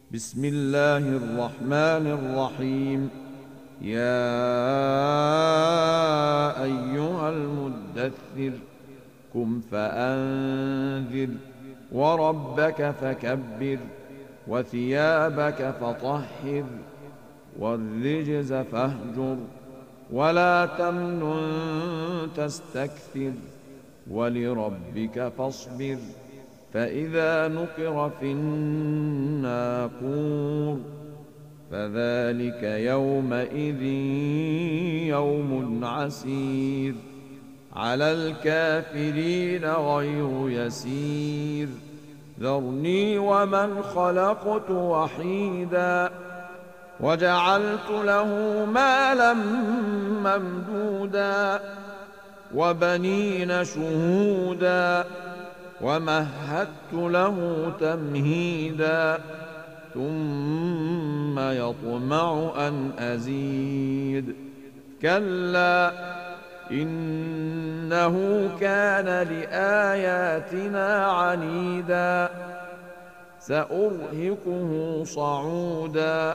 بسم الله الرحمن الرحيم. يا أيها المدثر قم فأنذر وربك فكبر وثيابك فطهر والرجز فاهجر ولا تمنن تستكثر ولربك فاصبر فإذا نقر في الناقور فذلك يومئذ يوم عسير على الكافرين غير يسير. ذرني ومن خلقت وحيدا وجعلت له مالا ممدودا وبنين شهودا ومهدت له تمهيدا ثم يطمع أن أزيد كلا إنه كان لآياتنا عنيدا سأرهقه صعودا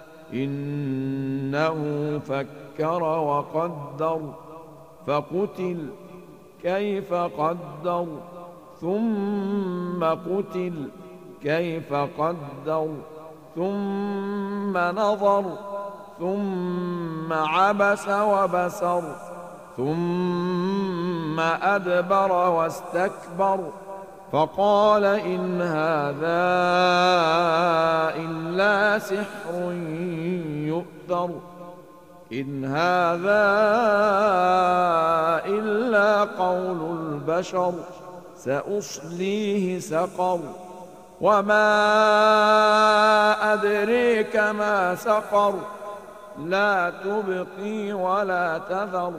إنه فكر وقدر فقتل كيف قدر ثم قتل كيف قدر ثم نظر ثم عبس وبسر ثم أدبر واستكبر فقال إن هذا إلا سحر يؤثر إن هذا إلا قول البشر سأصليه سقر وما أدريك ما سقر لا تبقي ولا تذر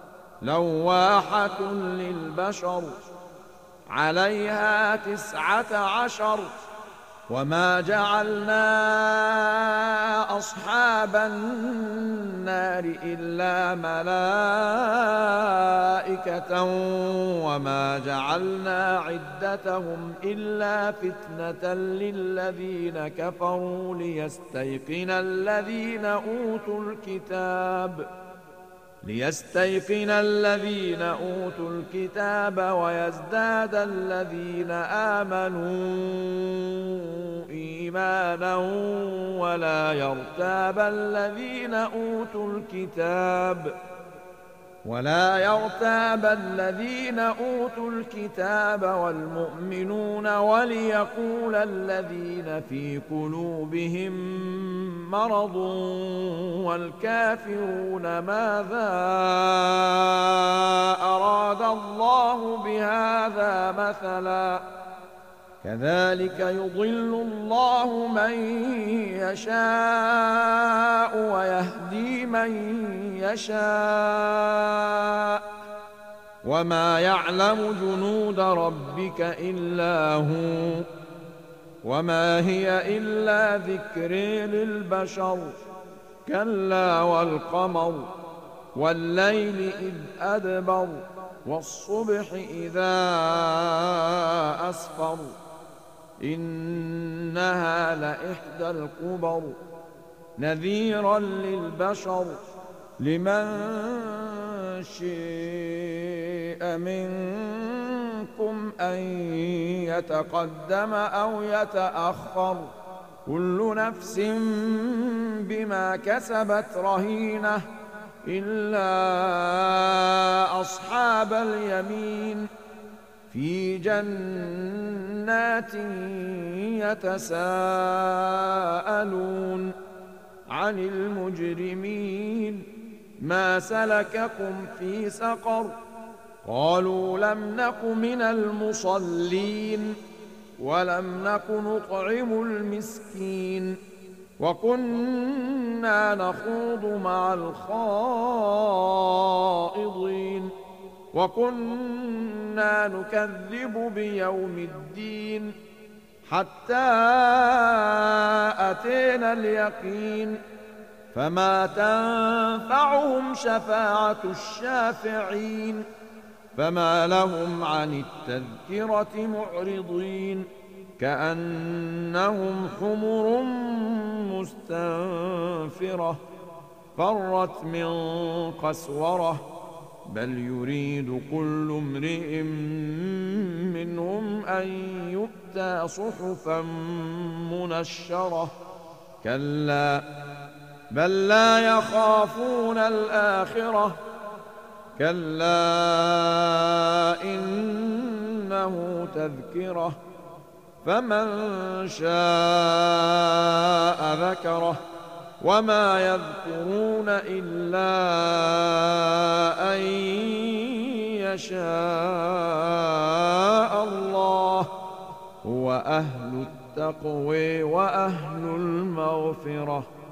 لواحة للبشر عليها 19 وما جعلنا أصحاب النار إلا ملائكة وما جعلنا عدتهم إلا فتنة للذين كفروا ليستيقن الذين أوتوا الكتاب ويزداد الذين آمنوا إيمانا ولا يرتاب الذين أوتوا الكتاب والمؤمنون وليقول الذين في قلوبهم مرض والكافرون ماذا أراد الله بهذا مثلا كذلك يضل الله من يشاء ويهدي من يشاء وما يعلم جنود ربك إلا هو وما هي إلا ذكر للبشر كلا والقمر والليل إذ أدبر والصبح إذا أسفر إنها لإحدى الكبر نذيرا للبشر لمن شاء منكم أن يتقدم أو يتأخر كل نفس بما كسبت رهينة إلا أصحاب اليمين في جنات يتساءلون عن المجرمين ما سلككم في سقر قالوا لم نك من المصلين ولم نك نطعم المسكين وكنا نخوض مع الخائضين وكنا نكذب بيوم الدين حتى أتينا اليقين فما تنفعهم شفاعة الشافعين فما لهم عن التذكرة معرضين كأنهم حمر مستنفرة فرت من قسورة بل يريد كل امرئ منهم أن يؤتى صحفا منشرة كلا بل لا يخافون الآخرة كلا إنه تذكرة فمن شاء ذكره وما يذكرون إلا أن يشاء الله هو أهل التقوى وأهل المغفرة